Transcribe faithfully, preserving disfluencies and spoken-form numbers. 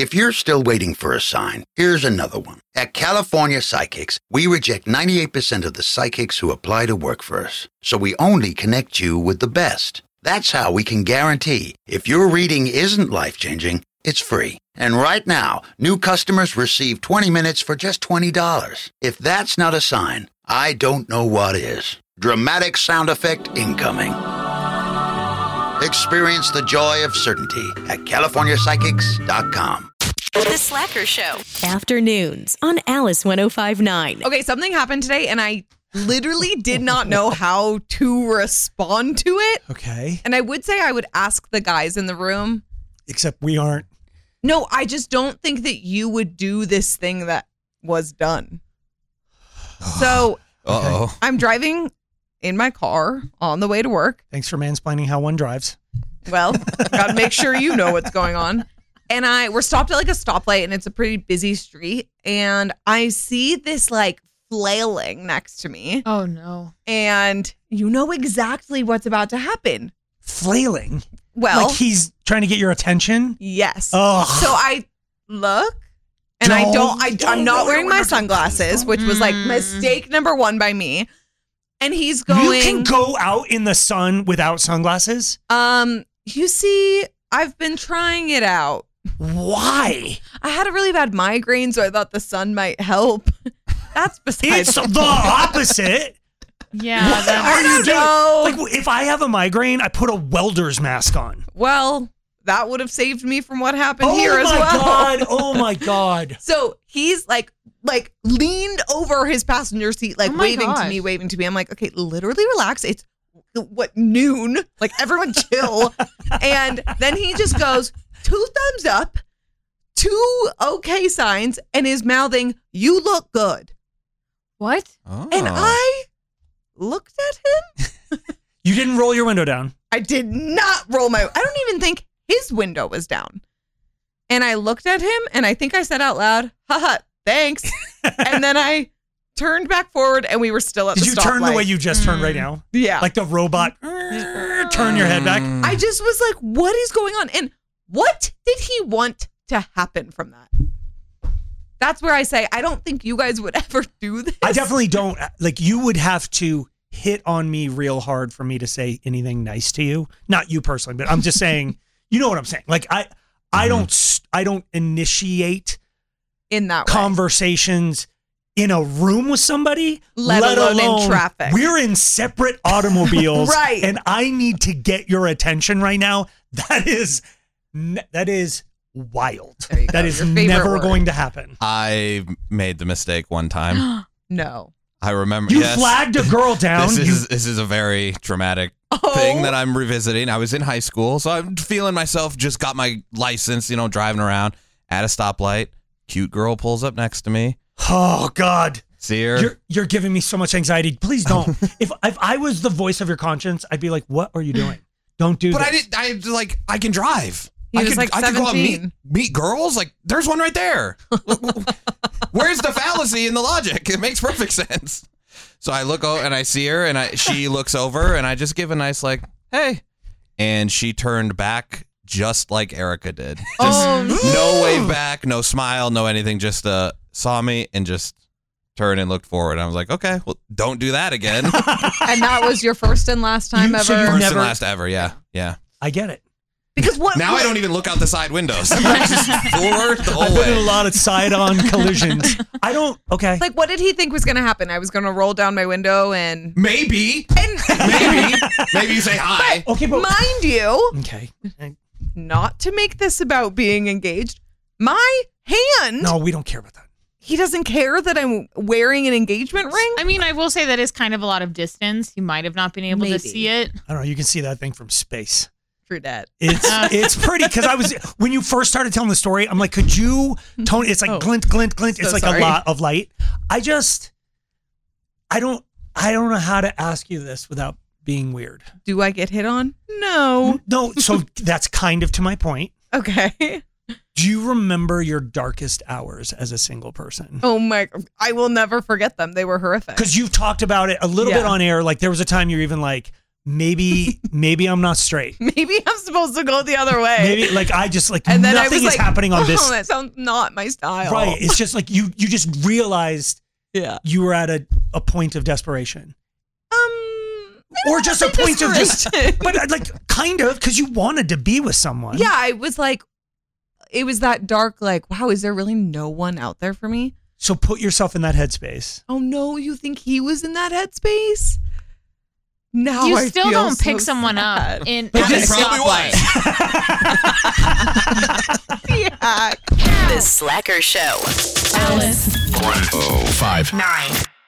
If you're still waiting for a sign, here's another one. At California Psychics, we reject ninety-eight percent of the psychics who apply to work for us. So we only connect you with the best. That's how we can guarantee if your reading isn't life-changing, it's free. And right now, new customers receive twenty minutes for just twenty dollars. If that's not a sign, I don't know what is. Dramatic sound effect incoming. Experience the joy of certainty at California Psychics dot com. The Slacker Show. Afternoons on Alice one oh five point nine. Okay, something happened today and I literally did not know how to respond to it. Okay. And I would say I would ask the guys in the room. Except we aren't. No, I just don't think that you would do this thing that was done. So Uh-oh. I'm driving in my car on the way to work. Thanks for mansplaining how one drives. Well, got to make sure you know what's going on. And I we're stopped at like a stoplight and it's a pretty busy street. And I see this like flailing next to me. Oh, no. And you know exactly what's about to happen. Flailing? Well, like he's trying to get your attention? Yes. Ugh. So I look and Don't, I don't, I, don't I'm not wearing my don't, sunglasses, which was like mistake number one by me. And he's going. You can go out in the sun without sunglasses? Um, you see, I've been trying it out. Why? I had a really bad migraine, so I thought the sun might help. That's besides It's the the opposite. Yeah. What That, are you know. doing? Like, if I have a migraine, I put a welder's mask on. Well, that would have saved me from what happened Oh here as my well. God. Oh my God. So he's like, like leaned over his passenger seat, like Oh my waving to gosh. me, waving to me. I'm like, okay, literally relax. It's what, noon? Like everyone chill. And then he just goes, two thumbs up, two okay signs, and is mouthing, "You look good." what? Oh. And I looked at him. You didn't roll your window down. I did not roll my, I don't even think his window was down. And I looked at him and I think I said out loud, haha, thanks. And then I turned back forward and we were still at Did the you stoplight. turn the way you just turned right now? Yeah. Like the robot, turn your head back? I just was like, what is going on? And what did he want to happen from that? That's where I say, I don't think you guys would ever do this. I definitely don't. Like, you would have to hit on me real hard for me to say anything nice to you. Not you personally, but I'm just saying, you know what I'm saying? Like, I, I don't, s- I don't initiate in that way. conversations in a room with somebody, Let alone in traffic. We're in separate automobiles, Right. And I need to get your attention right now. That is, n- that is wild. There you That go. is Your favorite never word. going to happen. I made the mistake one time. No. I remember. You yes, flagged a girl down. This You- is this is a very dramatic Oh. thing that I'm revisiting. I was in high school, so I'm feeling myself. Just got my license, you know, driving around at a stoplight. Cute girl pulls up next to me. oh God. See her. You're you're giving me so much anxiety. Please don't. if if I was the voice of your conscience, I'd be like, "What are you doing? Don't do but this." I did. I was like, I can drive. He I was could, like I could go out and meet, seventeen. meet girls. Like, there's one right there. Where's the fallacy in the logic? It makes perfect sense. So I look over and I see her, and I she looks over, and I just give a nice like, "Hey," and she turned back just like Erica did. Just Oh, no wave back, no smile, no anything. Just uh, saw me and just turned and looked forward. I was like, okay, well, don't do that again. First And that was your first and last time You- ever? so you and never- last ever. Yeah, yeah. I get it. Because what? Now I don't even look out the side windows. I'm just forward the whole I've been in a way. lot of side-on collisions. I don't. Okay. Like, what did he think was going to happen? I was going to roll down my window and. Maybe, and maybe, maybe you say hi. okay, but mind you, okay. not to make this about being engaged, my hand. No, we don't care about that. He doesn't care that I'm wearing an engagement ring. I mean, I will say that is kind of a lot of distance. You might have not been able Maybe. to see it. I don't know. You can see that thing from space. True that. It's it's pretty because I was when you first started telling the story, I'm like, could you tone? It's like Oh. glint, glint, glint. So it's like sorry. a lot of light. I just, I don't, I don't know how to ask you this without being weird. Do I get hit on? No. No, so that's kind of to my point. Okay. Do you remember your darkest hours as a single person? Oh my! I will never forget them. They were horrific. Because you've talked about it a little bit Yeah. on air. Like there was a time you're even like, maybe maybe I'm not straight. Maybe I'm supposed to go the other way. Maybe like I just like and then nothing I was is like, happening on oh, this. that sounds not my style. Right. It's just like you you just realized Yeah. you were at a, a point of desperation. Um. Or just a point of just desperation. but uh, like kind of because you wanted to be with someone. Yeah, I was like, it was that dark, like, wow, is there really no one out there for me? So put yourself in that headspace. Oh no, you think he was in that headspace? Now You I still feel don't pick so someone sad. up in But at a he probably stoplight. Yeah. The Slacker Show. Alice. one oh five Nine.